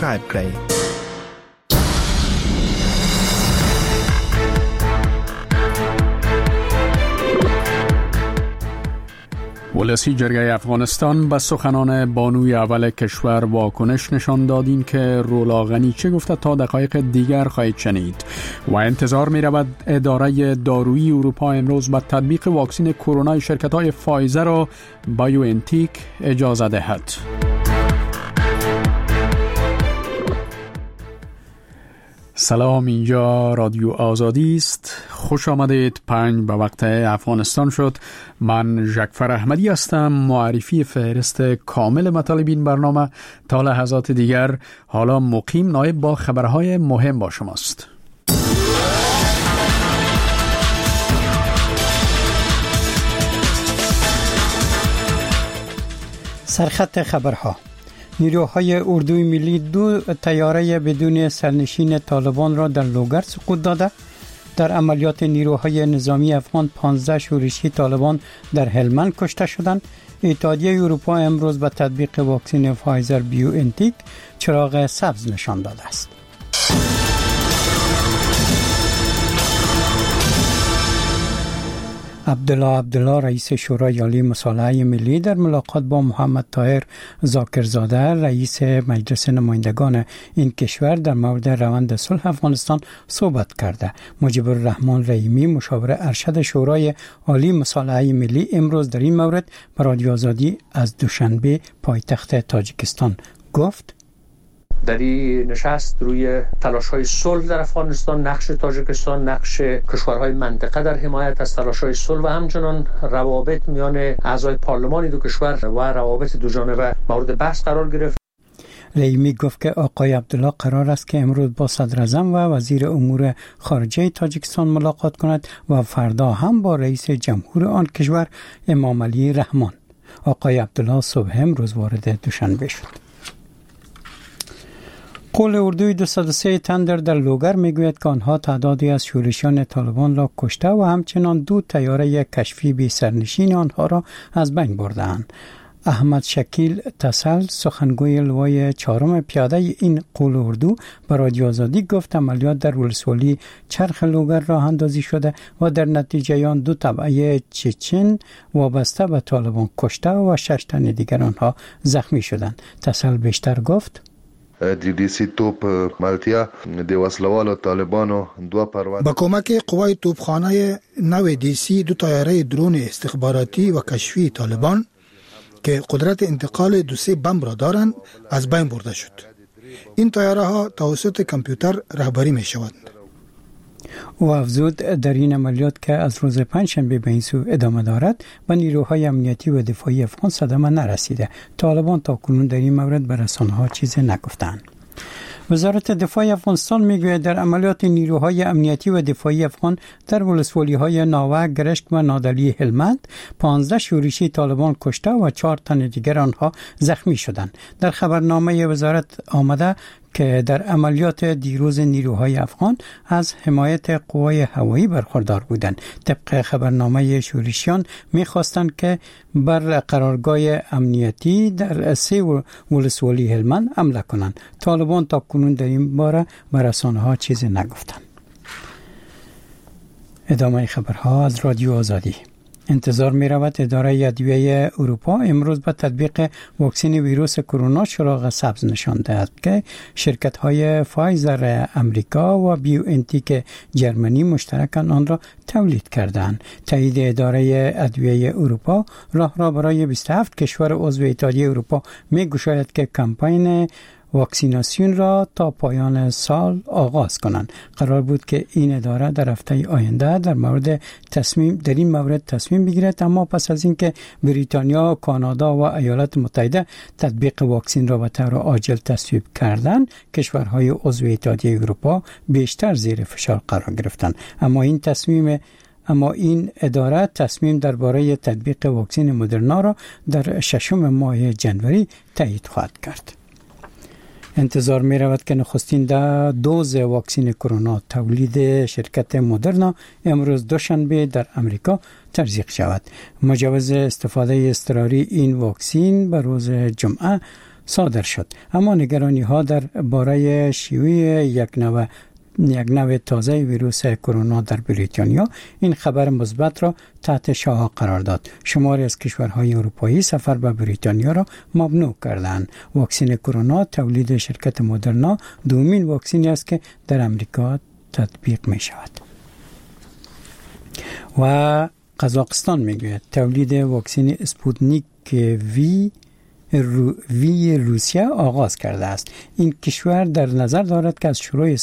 سابسکرایب کړئ. ولسی جرگه افغانستان به سخنان بانوی اول کشور واکنش نشان دادین که رولا غنیچه گفته تا دقایق دیگر خواهید شنید و انتظار می رود اداره دارویی اروپا امروز به تطبیق واکسن کرونا شرکت‌های فایزر و بایوانتیک اجازه دهد. سلام، اینجا رادیو آزادی است. خوش آمدید. 5 به وقت افغانستان شد. من جعفر احمدی هستم. معرفی فهرست کامل مطالب این برنامه تا لحظات دیگر. حالا مقیم نایب با خبرهای مهم با شماست. سرخط خبرها: نیروهای اردوی ملی 2 طیاره بدون سرنشین طالبان را در لوگر سقوط داده. در عملیات نیروهای نظامی افغان 15 شورشی طالبان در هلمند کشته شدند. اتحادیه اروپا امروز به تطبیق واکسن فایزر بایوانتیک چراغ سبز نشان داده است. عبدالله رئیس شورای عالی مصالحه ملی در ملاقات با محمد طاهر ذاکرزاده رئیس مجلس نمایندگان این کشور در مورد روند صلح افغانستان صحبت کرده. مجیب الرحمن رحیمی مشاور ارشد شورای عالی مصالحه ملی امروز در این مورد به رادیو آزادی از دوشنبه پایتخت تاجیکستان گفت: در این نشست روی تلاش‌های صلح در افغانستان، نقش تاجیکستان، نقش کشورهای منطقه در حمایت از تلاش‌های صلح و همچنان روابط میان اعضای پارلمان دو کشور و روابط دو جانبه مورد بحث قرار گرفت. رحیمی گفت که آقای عبدالله قرار است که امروز با صدراعظم و وزیر امور خارجه تاجیکستان ملاقات کند و فردا هم با رئیس جمهور آن کشور امام علی رحمان. آقای عبدالله صبح امروز وارد دوشنبه شد. قول اردوی 203 تندر در لوگر میگوید که آنها تعدادی از شورشیان طالبان را کشته و همچنان 2 طیاره کشفی بی سرنشین آنها را از بین بردند. احمد شکیل تسل سخنگوی لوای 4 پیاده این قول اردو به رادیو آزادی گفت عملیات در ولسوالی چرخ لوگر راه اندازی شده و در نتیجه آن 2 تبعه چچن وابسته به طالبان کشته و 6 تن دیگر آنها زخمی شدند. تسل بیشتر گفت: دیدیسی توپ مالتیا د وسلوالو طالبانو 2 پرواز با کمک قوای توپخانه نو دیسی 2 طیاره درون استخباراتی و کشفی طالبان که قدرت انتقال 2-3 بمب را دارند از بین برده شد. این طیاره ها توسط کامپیوتر رهبری می شوند. او افزود در این عملیات که از روز پنجشنبه به این سو ادامه دارد و نیروهای امنیتی و دفاعی افغان صدمه نرسیده. طالبان تا کنون در این مورد به رسانه‌ها چیزی نگفتند. وزارت دفاع افغانستان میگوید در عملیات نیروهای امنیتی و دفاعی افغان در ولسوالی‌های ناوه، گرشک و نادلی هلمند 15 شورشی طالبان کشته و 4 تن دیگر آنها زخمی شدند. در خبرنامه وزارت آمده که در عملیات دیروز نیروهای افغان از حمایت قوای هوایی برخوردار بودند. طبق خبرنامه شورشیان می‌خواستند که بر قرارگاه امنیتی در 3 ولسوالی هلمند حمله کنند. طالبان تا کنون در این باره به رسانه‌ها چیزی نگفتند. ادامه خبرها از رادیو آزادی. انتظار می رود اداره ادویه اروپا امروز به تطبیق واکسن ویروس کرونا چراغ سبز نشان دهد که شرکت های فایزر امریکا و بایوانتیک جرمنی مشترکاً آن را تولید کردند. تایید اداره ادویه اروپا راه را برای 27 کشور عضو اتحادیه اروپا می گشاید که کمپین واکسیناسیون را تا پایان سال آغاز کنند. قرار بود که این اداره در هفته آینده در این مورد تصمیم بگیرد، اما پس از اینکه بریتانیا، کانادا و ایالات متحده تطبیق واکسن را به طور عاجل تصویب کردند، کشورهای عضو اتحادیه اروپا بیشتر زیر فشار قرار گرفتند. اما این اداره تصمیم درباره تطبیق واکسن مدرنا را در 6 ماه ژانویه تایید خواهد کرد. انتظار می رود که نخستین دوز واکسن کرونا تولید شرکت مدرنا امروز دوشنبه در امریکا تزریق شود. مجوز استفاده اضطراری این واکسن به روز جمعه صادر شد. اما نگرانی ها در باره شیوع یک نوع تازه ویروس کرونا در بریتانیا این خبر مثبت را تحت شعاع قرار داد. شماری از کشورهای اروپایی سفر به بریتانیا را ممنوع کردند. واکسن کرونا تولید شرکت مدرنا دومین واکسنی است که در امریکا تطبیق می شود. و قزاقستان میگوید تولید واکسن اسپوتنیک وی روسیه آغاز کرده است. این کشور در نظر دارد که از شروع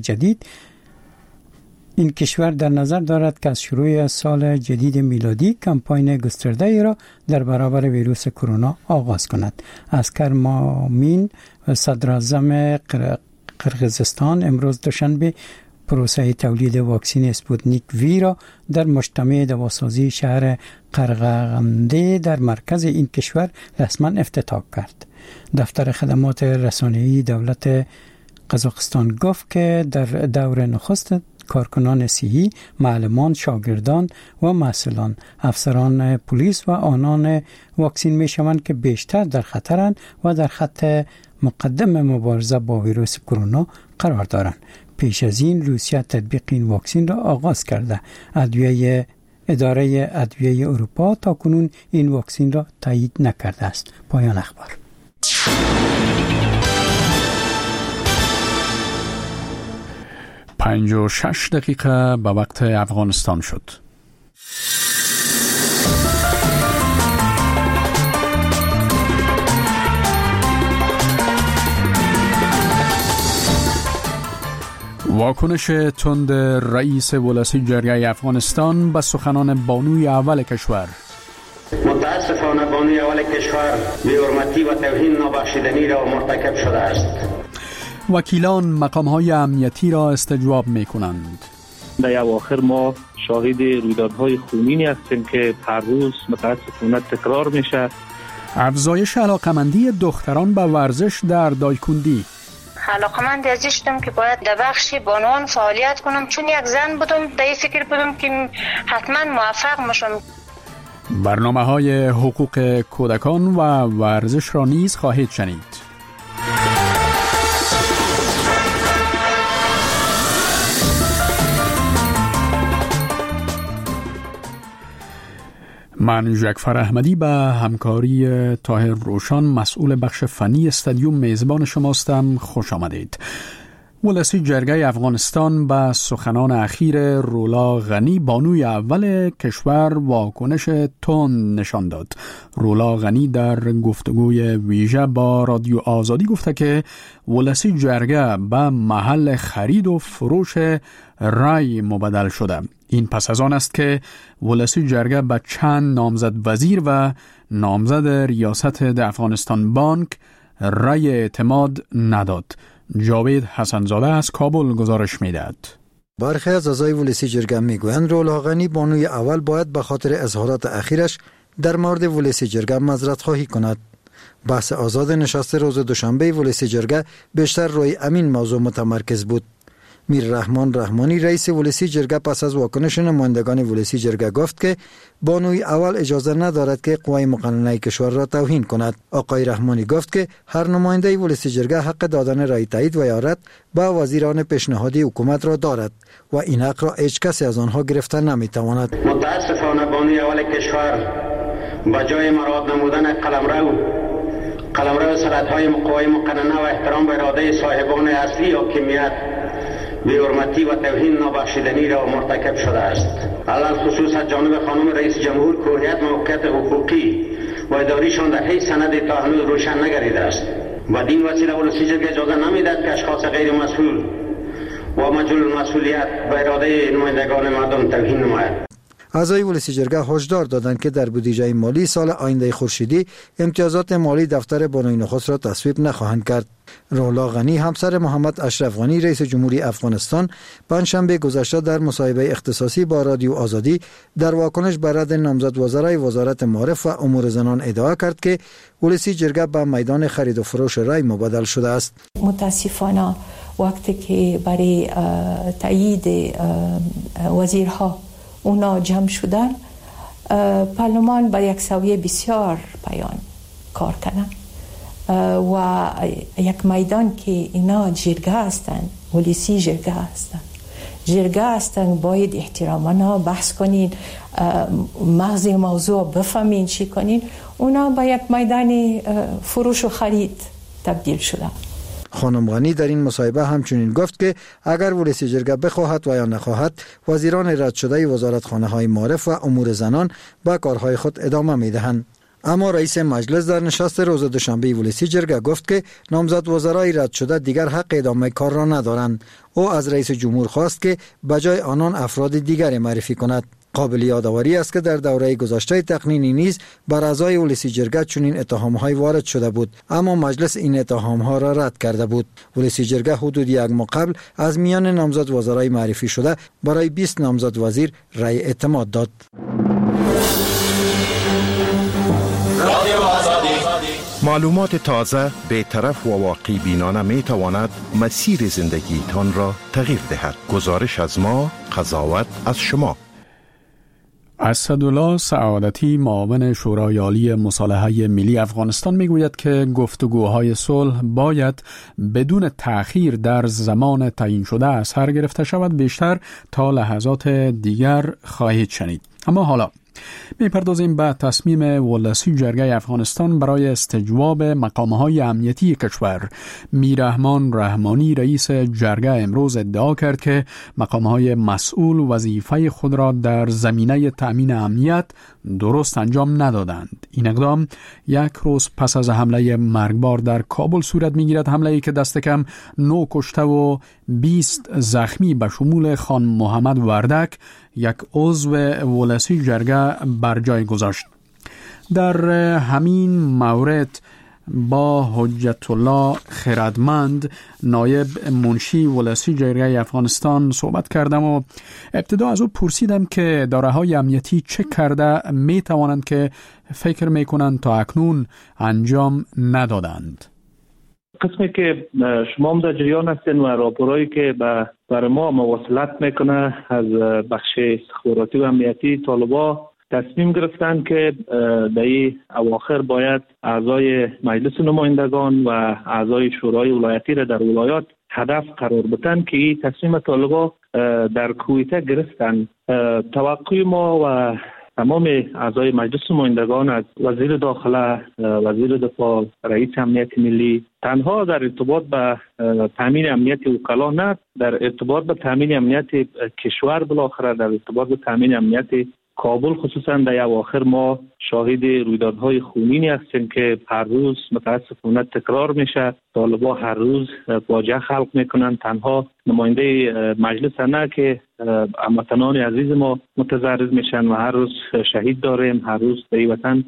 سال جدید میلادی کمپاین گسترده ای را در برابر ویروس کرونا آغاز کند. اسکر مامین و صدراعظم قرقیزستان امروز دوشنبه پروسه تولید واکسن اسپوتنیک وی را در مجتمع دواسازی شهر قرغنده در مرکز این کشور رسما افتتاح کرد. دفتر خدمات رسانه‌ای دولت قزاقستان گفت که در دور نخست کارکنان صحی، معلمان، شاگردان و مسئولان، افسران پلیس و آنان واکسن می شوند که بیشتر در خطرند و در خط مقدم مبارزه با ویروس کرونا قرار دارند. پیش از این روسیه تطبیق این واکسن را آغاز کرده. اداره ادویه اروپا تا کنون این واکسن را تایید نکرده است. پایان اخبار. پنج و 6 دقیقه به وقت افغانستان شد. واکنش تند رئیس ولسی جرگه افغانستان به سخنان بانوی اول کشور. متاسفانه بانوی اول کشور بی‌حرمتی و توهین نابخشودنی را مرتکب شده است. وکیلان مقام‌های امنیتی را استجواب می‌کنند. در اواخر ما شاهد رویدادهای خونینی هستیم که هر روز متاسفانه تکرار میشه. افزایش علاقمندی دختران به ورزش در دایکندی. علاقمند ازش شدم که باید در بخش بانوان فعالیت کنم، چون یک زن بودم در فکر بودم که حتما موفق میشم. برنامه‌های حقوق کودکان و ورزش را نیز خواهید شنید. من جعفر احمدی به همکاری طاهر روشان مسئول بخش فنی استادیوم میزبان شماستم. خوش آمدید. ولسی جرگه افغانستان به سخنان اخیر رولا غنی بانوی اول کشور واکنش تند نشان داد. رولا غنی در گفتگوی ویژه با رادیو آزادی گفته که ولسی جرگه به محل خرید و فروش رای مبدل شده. این پس از آن است که ولسی جرگه به چند نامزد وزیر و نامزد ریاست افغانستان بانک رای اعتماد نداد. جاوید حسنزاده از کابل گزارش می‌دهد. برخی از اعضای ولسی جرگه میگویند رولا غنی بانوی اول باید به خاطر اظهارات اخیرش در مورد ولسی جرگه معذرت خواهی کند. بحث آزاد نشست روز دوشنبه ولسی جرگه بیشتر روی امین موضوع متمرکز بود. میر رحمان رحمانی رئیس ولسی جرگه پس از واکنش نمایندگان ولسی جرگه گفت که بانوی اول اجازه ندارد که قوای مقننه کشور را توهین کند. آقای رحمانی گفت که هر نماینده ولسی جرگه حق دادن رای تایید و یا رد به وزیران پیشنهادی حکومت را دارد و این حق را هیچ کسی از آنها گرفته نمیتواند. متاسفانه بانوی اول کشور با جای مراد نمودن قلمرو سرحدهای قوای مقننه و احترام به اراده صاحبان اصلی حاکمیت بی‌حرمتی و توهین نابخشودنی را مرتکب شده است. علل خصوص از جانب خانم رئیس جمهور که هویت موقعیت حقوقی و اداریشان در هیچ سند تا هنوز روشن نگردیده است. بدین وسیله ولسی جرگه اجازه نمیدهد که اشخاص غیر مسئول و مجهول المسئولیت به اراده نمایندگان مردم توهین نماید. اعضای ولسی جرگه هشدار دادند که در بودجه مالی سال آینده خورشیدی امتیازات مالی دفتر بانوی نخست را تصویب نخواهند کرد. رولا غنی همسر محمد اشرف غنی رئیس جمهوری افغانستان پنجشنبه گذشته در مصاحبه اختصاصی با رادیو آزادی در واکنش بر رد نامزد وزرای وزارت معارف و امور زنان ادعا کرد که ولسی جرگه به میدان خرید و فروش رای مبادل شده است. متاسفانه وقتی که برای تایید وزیرها اونا جمع شدن، پارلمان با یک سویه بسیار پایان کار کنن و یک میدان که اینا جرگه هستند، ولسی جرگه هستند، جرگه هستند، باید احترامانا بحث کنین، مغز موضوع بفهمین چی کنین. اونا با یک میدان فروش و خرید تبدیل شده. خانم غنی در این مصاحبه همچنین گفت که اگر ولسی جرگه بخواهد و یا نخواهد، وزیران رد شده وزارتخانه های معارف و امور زنان به کارهای خود ادامه می دهند. اما رئیس مجلس در نشست روز دوشنبه ولسی جرگه گفت که نامزد وزرای رد شده دیگر حق ادامه کار را ندارند. او از رئیس جمهور خواست که بجای آنان افراد دیگری معرفی کند. قابل یادآوری است که در دوره گذشته تقنینی نیز بر اعضای ولسی جرگه چنین اتهام‌های وارد شده بود، اما مجلس این اتهام‌ها را رد کرده بود. ولسی جرگه حدود یک ماه قبل از میان نامزد وزرای معرفی شده برای 20 نامزد وزیر رأی اعتماد داد. معلومات تازه، بی‌طرف و واقعی بینانه می تواند مسیر زندگیتان را تغییر دهد. گزارش از ما، قضاوت از شما. اسدالله سعادتی معاون شورای عالی مصالحه ملی افغانستان میگوید که گفتگوهای صلح باید بدون تأخیر در زمان تعیین شده از سر گرفته شود. بیشتر تا لحظات دیگر خواهید شنید. اما حالا میپردازیم به تصمیم ولسی جرگه افغانستان برای استجواب مقامهای امنیتی کشور. میررحمان رحمانی رئیس جرگه امروز ادعا کرد که مقامهای مسئول وظیفه خود را در زمینه تأمین امنیت درست انجام ندادند. این اقدام یک روز پس از حمله مرگبار در کابل صورت میگیرد، حمله‌ای که دست کم 9 کشته و 20 زخمی به شمول خان محمد وردک، یک عضو ولسی جرگه، بر جای گذاشت. در همین مورد با حجت الله خردمند نایب منشی ولسی جرگه افغانستان صحبت کردم و ابتدا از او پرسیدم که داره‌های امنیتی چه کرده می توانند که فکر می کنند تا اکنون انجام ندادند. قسمی که شما هم در جریان هستین و راپورایی که برای ما مواصلت میکنه از بخش استخباراتی و امنیتی، طالبا تصمیم گرفتن که در این اواخر باید اعضای مجلس نمایندگان و اعضای شورای ولایتی را در ولایات هدف قرار بدن که این تصمیم طالبا در کویته گرفتن. توقع ما و تمام اعضای مجلس نمایندگان از وزیر داخله، وزیر دفاع، رئیس امنیت ملی، تنها در ارتباط به تامین امنیت وکلا نه، در ارتباط به تامین امنیت کشور، بالاخره در ارتباط به تامین امنیت کابل خصوصا در اواخر ما شاهد رویدادهای خونینی هستیم که هر روز متاسفانه تکرار میشه. طالبا هر روز فاجعه خلق میکنن. تنها نماینده مجلس نه که هموطنان عزیز ما متضرر میشن و هر روز شهید داریم. هر روز در این وطن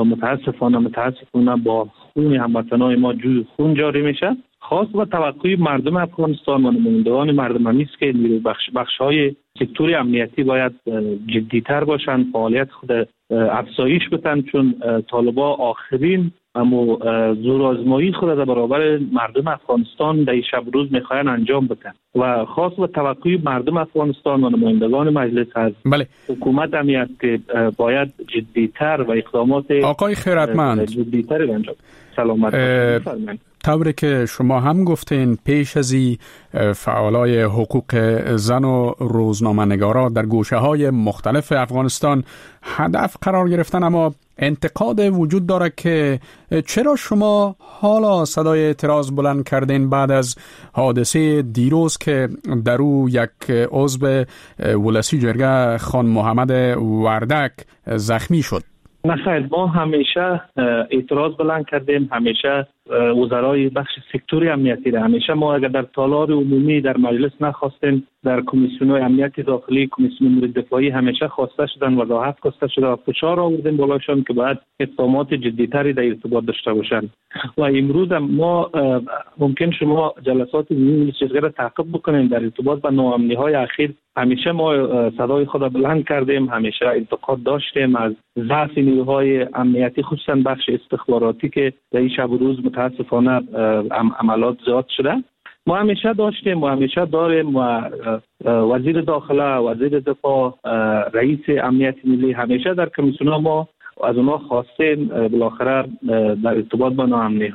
متاسفانه با خون هموطنان ما جوی خون جاری میشه. خاص و توقع مردم افغانستان و نمایندگان مردم است که بخش‌های سکتور امنیتی باید جدی‌تر باشند، فعالیت خود افزایش بدن، چون طالبا آخرین اما زورآزمایی خود در برابر مردم افغانستان در شب روز میخواین انجام بدن و خاص و توقع مردم افغانستان و نمایندگان مجلس از حکومت همی است که باید جدی‌تر و اقدامات آقای خیرتمند جدی‌تر انجام. سلامت باشید. طوری که شما هم گفتین پیش از فعالای حقوق زن و روزنامه‌نگارا در گوشه‌های مختلف افغانستان هدف قرار گرفتن، اما انتقاد وجود داره که چرا شما حالا صدای اعتراض بلند کردین بعد از حادثه دیروز که در او یک عضو ولسی جرگه خان محمد وردک زخمی شد؟ نخیر، ما همیشه اعتراض بلند کردیم، همیشه وزرای بخش سکتور امنیتی را همیشه ما اگر در تالار عمومی در مجلس نخواستیم، در کمیسیون‌های امنیت داخلی، کمیسیون امور دفاعی همیشه خواسته شدن، وضاحت خواسته شده و فشار آوردیم بالاشان که باید اقدامات جدی‌تری در ارتباط داشته باشند. و امروز ما ممکن شما جلسات عمومی جرگه را تعقیب بکنید در ارتباط با ناامنی‌های اخیر. همیشه ما صدای خود را بلند کردیم، همیشه انتقاد داشتیم از ضعف نیروهای امنیتی خصوصا بخش استخباراتی که در این شب و روز متاسفانه عملات زیاد شده. ما همیشه داشتیم و همیشه داریم و وزیر داخله، وزیر دفاع، رئیس امنیت ملی همیشه در کمیسیون ما از اونها خواستیم بالاخره در ارتباط با ناامنی‌ها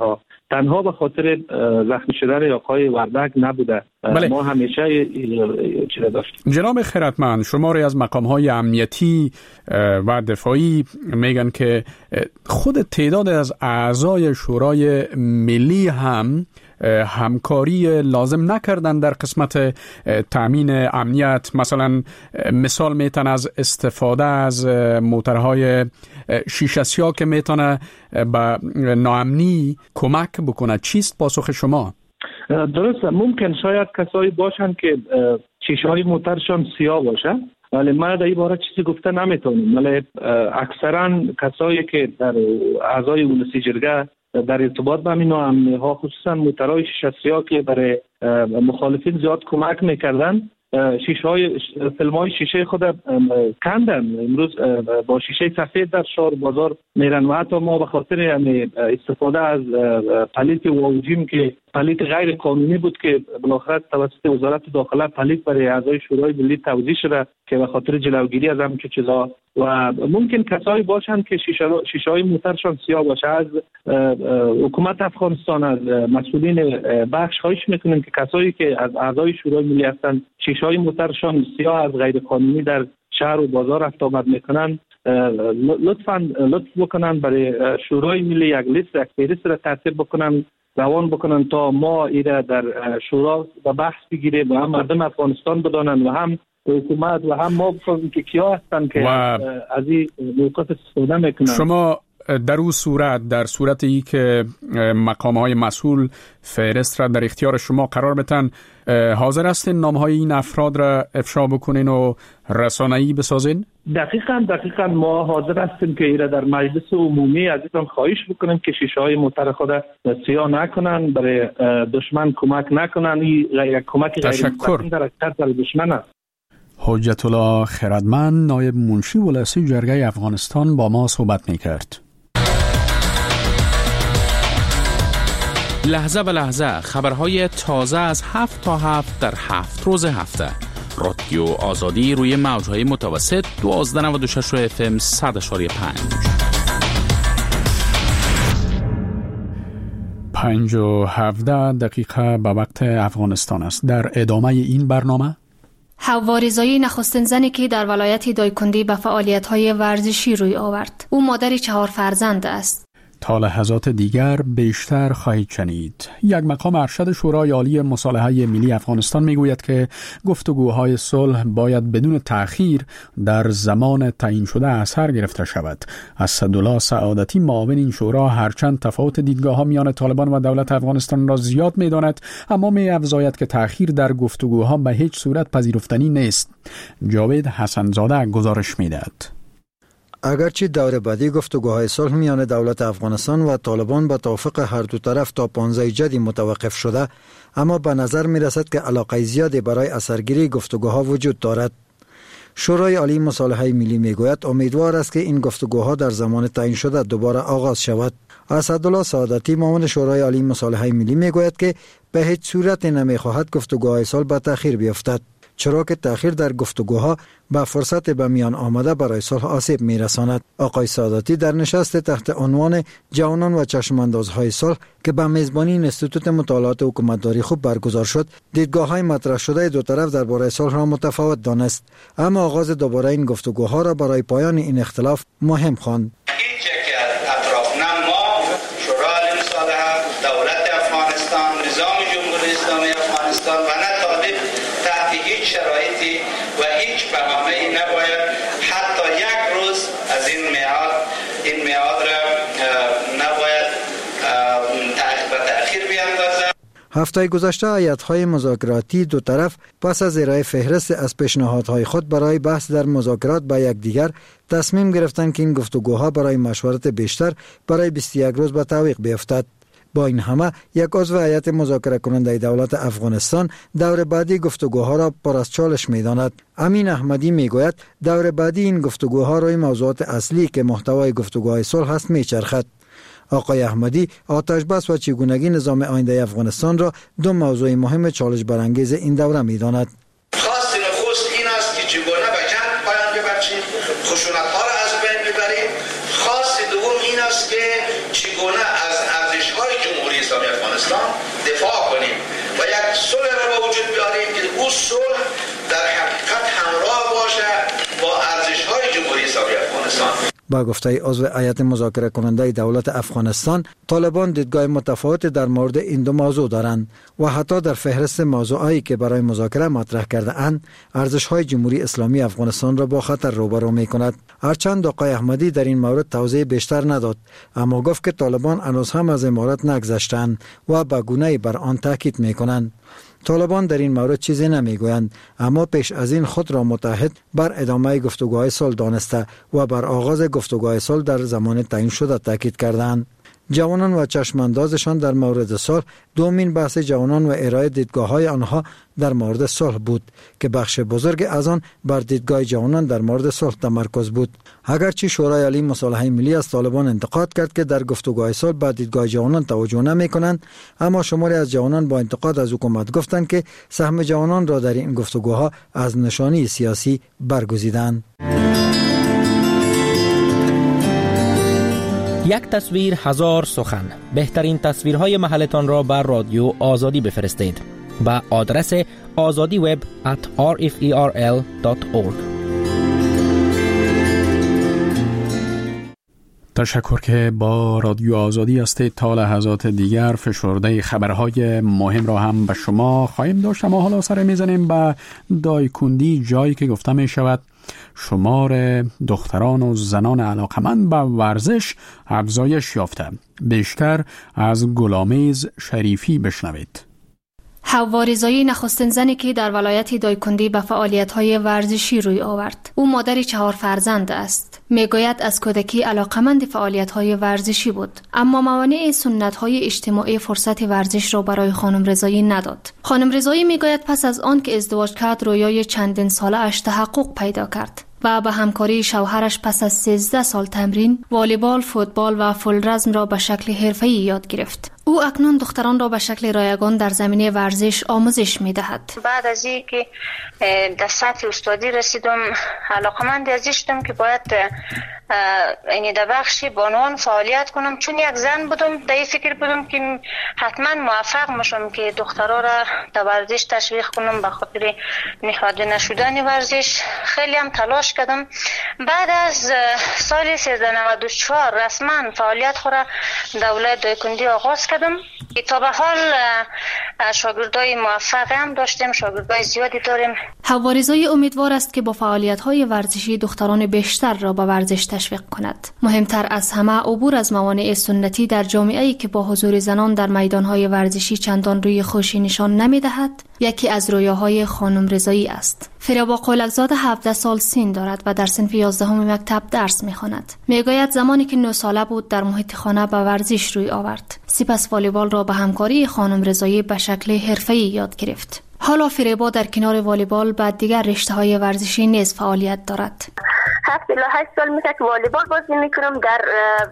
تنها به خاطر زخمی شدن آقای وردک نبوده. بله. ما همیشه چیز داشتیم. جناب خیرتمند، شماری از مقام‌های امنیتی و دفاعی میگن که خود تعداد از اعضای شورای ملی هم همکاری لازم نکردن در قسمت تامین امنیت. مثلا مثال میتن از استفاده از موترهای شیشه سیاه که میتونه به ناامنی کمک بکنه. چیست پاسخ شما؟ درست، ممکن شاید کسایی باشن که شیشه های موترشان سیاه باشه، ولی من در این باره چیزی گفته نمیتونم. ولی اکثرا کسایی که در اعضای ولسی جرگه در ارتباط با این امنی ها، خصوصا موترهای شیشه سیاه که برای مخالفین زیاد کمک میکردن، فیلم های شیشه خود کندن. امروز با شیشه سفید در شهر بازار میرن و حتی ما به خاطر استفاده از پلیت واوجیم که پلیت غیر قانونی بود که بالاخره توسط وزارت داخله پلیت برای اعضای شورای ملی توزیع شده که به خاطر جلوگیری از همین چیزا. و ممکن کسایی باشند که شیشه های موترشان سیاه باشه. از حکومت افغانستان، از مسئولین بخش خواهش میکنیم که کسایی که از اعضای شورای ملی هستند شیشه های موترشان سیاه از غیر قانونی در شهر و بازار رفت آمد میکنن، لطف بکنن برای شورای ملی یک لیست، یک فهرست را ترتیب بکنن، روان بکنن تا ما ایره در شورا و بحث بگیریم و هم مردم افغانستان بدانن و هم حکومت و هم ما بکنیم که کیا هستن که از این موقف استفاده میکنن. شما در اون صورت، در صورت ای که مقام‌های مسئول فهرست را در اختیار شما قرار بدن، حاضر هستین نام‌های این افراد را افشا بکنین و رسانه‌ای بسازین؟ دقیقاً ما حاضر هستیم که ایره در مجلس عمومی عزیزان خواهش بکنیم که شیشه‌های موتر خود سیاه نکنن، برای دشمن کمک نکنن. این کمک غیر مستقیم در اکثر دشمن است. حجت الله خردمند، نایب منشی ولسی جرگه افغانستان، با ما صحبت می‌کرد. لحظه به لحظه خبرهای تازه از 7 تا 7 در 7 روز هفته. رادیو آزادی روی موج‌های متوسط 1296 FM 100.5. 5:17 به وقت افغانستان است. در ادامه این برنامه حوا رضایی نخستین زنی که در ولایت دایکندی به فعالیت‌های ورزشی روی آورد. او مادر 4 فرزند است. تا لحظات دیگر بیشتر خواهید شنید. یک مقام ارشد شورای عالی مصالحه ملی افغانستان میگوید که گفتگوهای صلح باید بدون تأخیر در زمان تعیین شده از سر گرفته شود. اسدالله سعادتی، معاون این شورا، هرچند تفاوت دیدگاه‌ها میان طالبان و دولت افغانستان را زیاد می‌داند، اما می‌افزاید که تأخیر در گفتگوها به هیچ صورت پذیرفتنی نیست. جاوید حسنزاده گزارش می‌دهد. اگرچه دور بعدی گفتگوهای صلح میان دولت افغانستان و طالبان به توافق هر دو طرف تا 15 جدی متوقف شده، اما به نظر می رسد که علاقه زیادی برای اثرگیری گفتگوها وجود دارد. شورای عالی مصالحه ملی می گوید امیدوار است که این گفتگوها در زمان تعیین شده دوباره آغاز شود. اسدالله سعادتی، معاون شورای عالی مصالحه ملی می گوید که به هیچ صورت نمی خواهد گفتگوهای صلح به تأخیر بیفتد، چرا که تأخیر در گفتگوها با فرصت به میان آمده برای صلح آسیب می‌رساند. آقای سعادتی در نشست تحت عنوان جوانان و چشماندازهای صلح که به میزبانی اینستیتوت مطالعات حکومتداری خوب برگزار شد، دیدگاه‌های مطرح شده دو طرف درباره صلح را متفاوت دانست، اما آغاز دوباره این گفتگوها را برای پایان این اختلاف مهم خواند. هفته گذشته هیئت‌های مذاکراتی دو طرف پس از ارائه فهرست از پیشنهادهای خود برای بحث در مذاکرات با یکدیگر تصمیم گرفتند که این گفتگوها برای مشورت بیشتر برای 21 روز به تعویق بیفتد. با این همه یک عضو هیئت مذاکره کننده دولت افغانستان دور بعدی گفتگوها را پر از چالش می‌داند. امین احمدی میگوید دور بعدی این گفتگوها روی موضوعات اصلی که محتوای گفتگوهای صلح است میچرخد. آقای احمدی آتش بس و چگونگی نظام آینده افغانستان را دو موضوع مهم چالش برانگیز این دوره می‌داند. خواست نخست این است که چگونه به جنگ پایان ببخشیم، خشونت‌ها را از بین ببریم. خواست دوم این است که چگونه از ارزش‌های جمهوری اسلامی افغانستان دفاع کنیم و یک صلح را به وجود بیاریم که او صلح در حقیقت همراه باشه با ارزش‌های جمهوری اسلامی افغانستان. با گفته عضو هیئت مذاکره کننده دولت افغانستان، طالبان دیدگاه متفاوت در مورد این دو موضوع دارند و حتی در فهرست موضوعایی که برای مذاکره مطرح کرده اند، ارزش‌های جمهوری اسلامی افغانستان را با خطر روبرو می‌کند. هرچند آقای احمدی در این مورد توضیح بیشتر نداد، اما گفت که طالبان هنوز هم از امارات نگذشتند و به گونه‌ای بر آن تاکید می‌کنند. طالبان در این مورد چیزی نمیگویند، اما پیش از این خود را متحد بر ادامه گفتگوهای صلح دانسته و بر آغاز گفتگوهای صلح در زمان تعیین شده تاکید کردند. جوانان و چشماندازشان در مورد صلح دومین بحث جوانان و ارائه دیدگاه‌های آنها در مورد صلح بود که بخش بزرگ از آن بر دیدگاه جوانان در مورد صلح تمرکز بود. اگرچه شورای عالی مصالحه ملی از طالبان انتقاد کرد که در گفتگوهای صلح به دیدگاه جوانان توجه نمی‌کنند، اما شماری از جوانان با انتقاد از حکومت گفتند که سهم جوانان را در این گفتگوها از نشانی سیاسی برگزیدند. یک تصویر هزار سخن. بهترین تصویرهای محلتان را بر رادیو آزادی بفرستید با آدرس azadiweb@rferl.org. تشکر که با رادیو آزادی هستید. تا لحظات دیگر فشرده خبرهای مهم را هم به شما خواهیم داشت. اما حالا سر میزنیم به دایکندی، جایی که گفته می شود شمار دختران و زنان علاقمند به ورزش افزایش یافته. بیشتر از گلامیز شریفی بشنوید. حوا رضایی نخستین زنی که در ولایت دایکندی به فعالیت‌های ورزشی روی آورد. او مادر 4 فرزند است. میگوید از کودکی علاقمند فعالیت‌های ورزشی بود، اما موانع سنت‌های اجتماعی فرصت ورزش را برای خانم رضایی نداد. خانم رضایی میگوید پس از آن که ازدواج کرد رویای چندین ساله اش تحقق پیدا کرد و به همکاری شوهرش پس از 13 سال تمرین، والیبال، فوتبال و فولرزم را به شکل حرفه‌ای یاد گرفت. او اکنون دختران را به شکل رایگان در زمینه ورزش آموزش می‌دهد. بعد از اینکه در سطح استادی رسیدم، علاقمند ازش شدم که باید یعنی در بخش بانوان فعالیت کنم، چون یک زن بودم در این فکر بودم که حتما موفق میشم که دخترها را در ورزش تشویق کنم به خاطر نهاده نشدن ورزش. خیلی هم تلاش کردم. بعد از سال 1394 رسما فعالیت خود را در ولایت دایکندی آغاز کردم که تا به حال شاگردای موفق هم داشتیم، شاگردای زیادی داریم. حوا رضایی امیدوار است که با فعالیت‌های ورزشی دختران بیشتر را به ورزش تشویق کند. مهمتر از همه عبور از موانع سنتی در جامعه‌ای که با حضور زنان در میدان‌های ورزشی چندان روی خوشی نشان نمی‌دهد، یکی از رویاهای خانم رضایی است. فریبا قولکزاده 17 سال سن دارد و در صنف 11 مکتب درس می‌خواند. میگوید زمانی که 9 ساله بود در محیط خانه به ورزش روی آورد. سپس والیبال را به همکاری خانم رضایی به شکل حرفه‌ای یاد گرفت. حالا فریبا در کنار والیبال بعد دیگر رشته‌های ورزشی نیز فعالیت دارد. 7 الی 8 سال میشه که والیبال بازی میکنم، در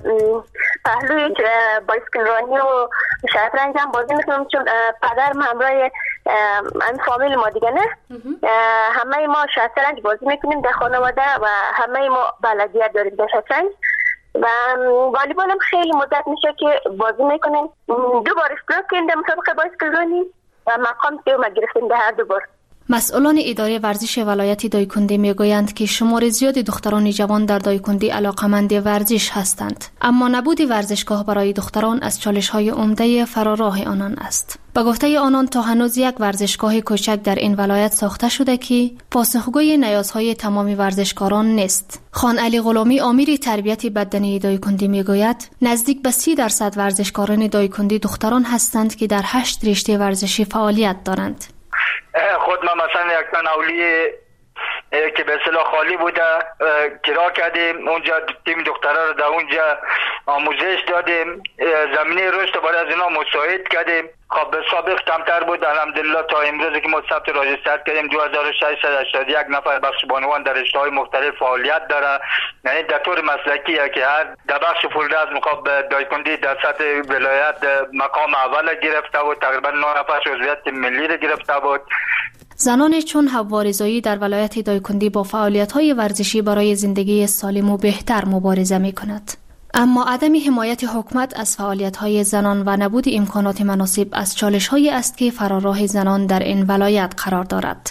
پهلوی بایسکل رانی و شطرنج هم بازی میکنم، چون پدرم همراه این فامیل ما دیگه نه همه ما شطرنج بازی میکنیم در خانواده و همه ما بلدیت داریم در شطرنج و والیبال هم خیلی مدت میشه که بازی میکنیم. 2 بار اشتراک کردیم در مسابقه بایسکل رانی و مقام سوم گرفتیم در هر 2 بار. مسئولان اداره ورزش ولایت دایکندی میگویند که شمار زیادی دختران جوان در دایکندی علاقمند ورزش هستند، اما نبود ورزشگاه برای دختران از چالش‌های عمده فراراه آنان است. با گفته آنان تا هنوز یک ورزشگاه کوچک در این ولایت ساخته شده که پاسخگوی نیازهای تمام ورزشکاران نیست. خان علی غلامی امیر تربیت بدنی دایکندی میگوید نزدیک به 30% ورزشکاران دایکندی دختران هستند که در 8 رشته ورزشی فعالیت دارند. خود ما مثلا یک تن اولیه که به اصطلاح خالی بوده کرا کردیم، اونجا تیم دخترها رو در اونجا آموزش دادیم، زمینه رشد برای از اینا مساعد کردیم. خب سابق کمتر بود، الحمدلله تا امروز که ما ثبت راجستر کردیم 2681 نفر بخش بانوان در رشته‌های مختلف فعالیت داره. یعنی در طور مسلکیه که هر در بخش فولرزم خب دایکندی در سطح ولایت مقام اول گرفته بود، تقریبا 9 نفر عضویت ملی رو گرفته بود. زنان چون حوا رضایی در ولایت دایکندی با فعالیت‌های ورزشی برای زندگی سالم و بهتر مبارزه می‌کند. اما عدم حمایت حکومت از فعالیت‌های زنان و نبود امکانات مناسب از چالش‌هایی است که فراراه زنان در این ولایت قرار دارد.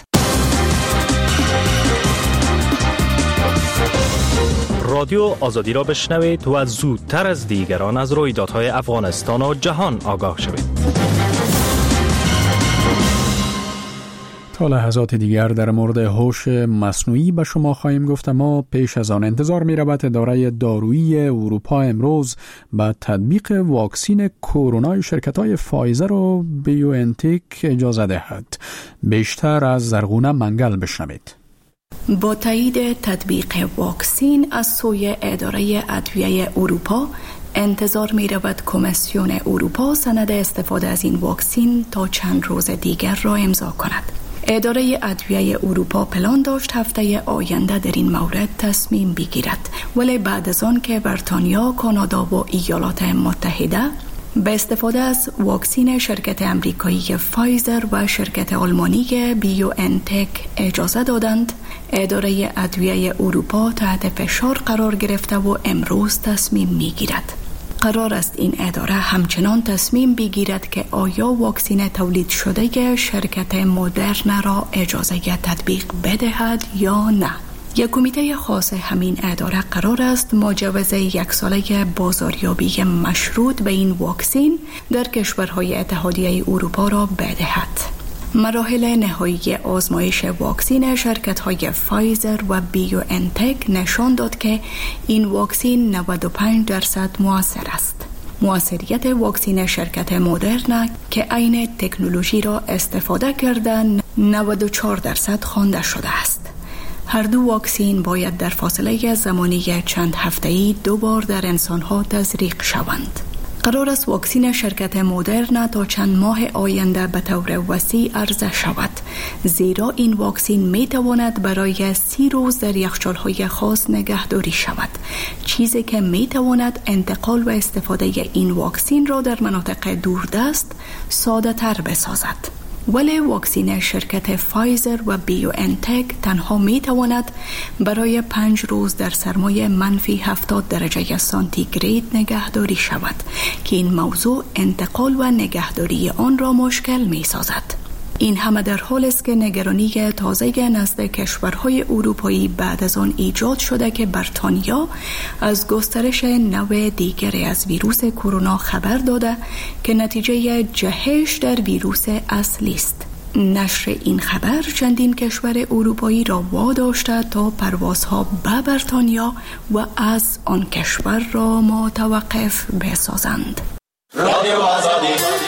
رادیو آزادی را بشنوید و زودتر از دیگران از رویدادهای افغانستان و جهان آگاه شوید. تا لحظات دیگر در مورد هوش مصنوعی به شما خواهیم گفت، اما پیش از آن انتظار می رود اداره دارویی اروپا امروز به تطبیق واکسین کرونا شرکت‌های فایزر و بیوانتک اجازه دهد. بیشتر از زرغونه منگل بشنوید. با تایید تطبیق واکسین از سوی اداره ادویه اروپا انتظار می رود کمیسیون اروپا سند استفاده از این واکسین تا چند روز دیگر را امضا کند. اداره ادویه اروپا پلان داشت هفته آینده در این مورد تصمیم بگیرد، ولی بعد از آن که بریتانیا، کانادا و ایالات متحده به استفاده از واکسین شرکت امریکایی فایزر و شرکت آلمانی بیوانتک اجازه دادند، اداره ادویه اروپا تحت فشار قرار گرفته و امروز تصمیم میگیرد. قرار است این اداره همچنان تصمیم بگیرد که آیا واکسین تولید شده شرکت مدرن را اجازه تطبیق بدهد یا نه. یک کمیته خاص همین اداره قرار است مجوز 1 ساله بازاریابی مشروط به این واکسین در کشورهای اتحادیه اروپا را بدهد. مراحل نهایی آزمایش واکسین شرکت‌های فایزر و بیوانتک نشان داد که این واکسین 95% مؤثر است. مؤثریت واکسین شرکت مدرن که عین تکنولوژی را استفاده کرده 94% خوانده شده است. هر دو واکسین باید در فاصله زمانی چند هفته‌ای 2 بار در انسان‌ها تزریق شوند. قرار است واکسین شرکت مدرن تا چند ماه آینده به طور وسیع عرضه شود، زیرا این واکسین می تواند برای 30 روز در یخچال‌های خاص نگهداری شود، چیزی که می تواند انتقال و استفاده این واکسین را در مناطق دوردست ساده تر بسازد. ولی واکسین شرکت فایزر و بیوانتک تنها می تواند برای 5 روز در سرمای -70 درجه سانتیگراد نگهداری شود که این موضوع انتقال و نگهداری آن را مشکل می سازد. این همه در حال است که نگرانی تازه نزد کشورهای اروپایی بعد از آن ایجاد شده که بریتانیا از گسترش نوع دیگری از ویروس کرونا خبر داده که نتیجه جهش در ویروس اصلی است. نشر این خبر چندین کشور اروپایی را واداشته تا پروازها به بریتانیا و از آن کشور را متوقف بسازند. رادیو آزادی.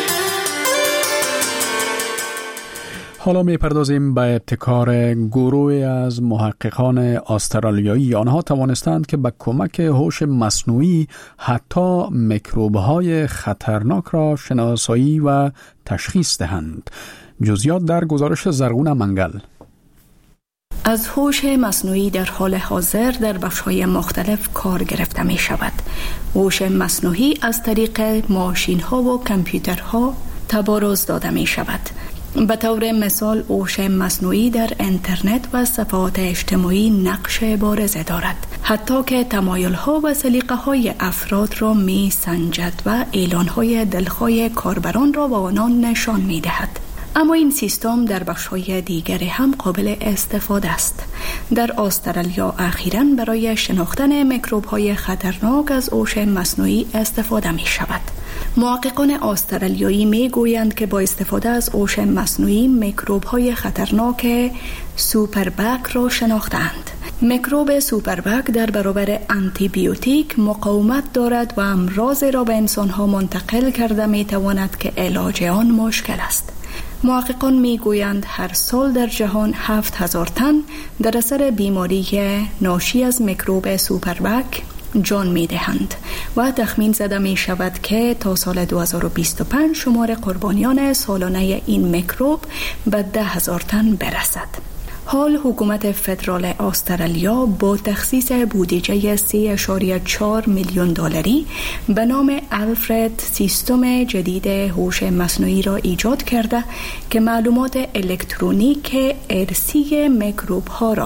حالا می‌پردازیم به ابتکار گروهی از محققان استرالیایی. آنها توانستند که با کمک هوش مصنوعی حتی میکروب‌های خطرناک را شناسایی و تشخیص دهند. جزئیات در گزارش زرغونه منگل. از هوش مصنوعی در حال حاضر در بخش‌های مختلف کار گرفته می شود. هوش مصنوعی از طریق ماشین‌ها و کامپیوترها تبارز داده می شود. به طور مثال هوش مصنوعی در اینترنت و صفحات اجتماعی نقش بارز دارد، حتی که تمایل‌ها و سلیقه‌های افراد را می سنجد و اعلان‌های دلخواه کاربران را به آنان نشان می دهد. اما این سیستم در بخش‌های دیگر هم قابل استفاده است. در استرالیا اخیراً برای شناختن میکروب‌های خطرناک از هوش مصنوعی استفاده می شود. محققان استرالیایی می گویند که با استفاده از هوش مصنوعی میکروب‌های خطرناک سوپربک را شناختند. میکروب سوپربک در برابر آنتی بیوتیک مقاومت دارد و امراض را به انسان‌ها منتقل کرده می تواند که علاج آن مشکل است. محققان می گویند هر سال در جهان 7000 تن در اثر بیماری ناشی از میکروب سوپربک جان می دهند و تخمین زده می شود که تا سال 2025 شمار قربانیان سالانه این میکروب به 10,000 تن برسد. حال حکومت فدرال استرالیا با تخصیص بودجه 3.4 میلیون دلاری به نام آلفرد سیستم جدید هوش مصنوعی را ایجاد کرده که معلومات الکترونیک ارثی میکروب ها را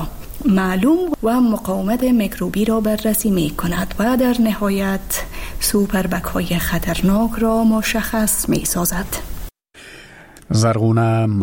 معلوم و مقاومت میکروبی را بررسی می کند و در نهایت سوپربک های خطرناک را مشخص می سازد. زرغونه